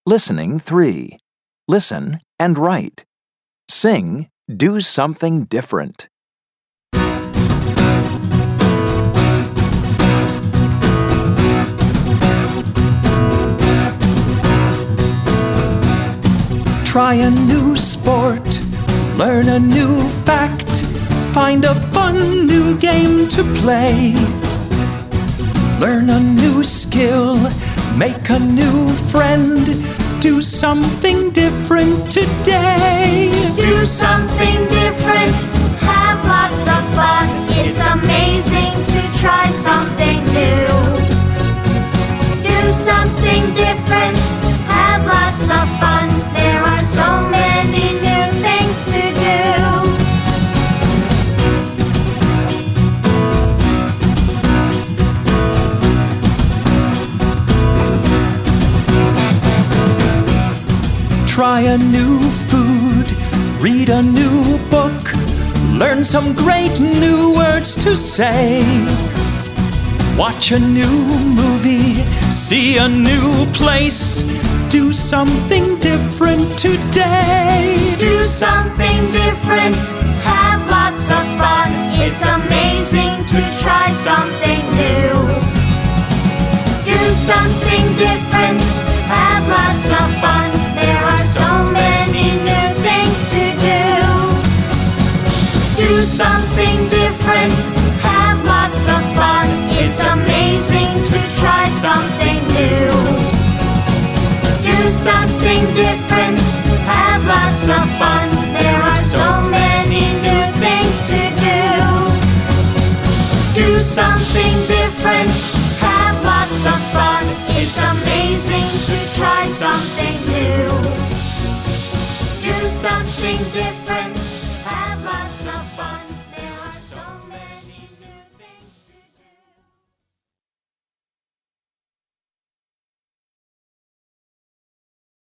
Listening 3. Listen and write. Sing, do something different. Try a new sport, learn a new fact, find a fun new game to play. Learn a new skill, make a new friend, do something different today. Do something different, have lots of fun. It's amazing to try something new. Do something different, have lots of fun. There are so many new things to do. Try a new food, read a new book, learn some great new words to say. Watch a new movie, see a new place, do something different today. Do something different, have lots of fun. It's amazing to try something new. Do something different, have lots of fun. There are so many new things to do. Do something different, have lots of fun. It's amazing to try something new. Do something different, have lots of fun. There are so many new things to do. Do something different, have lots of fun. It's amazing to try something new. Do something different, have lots of fun.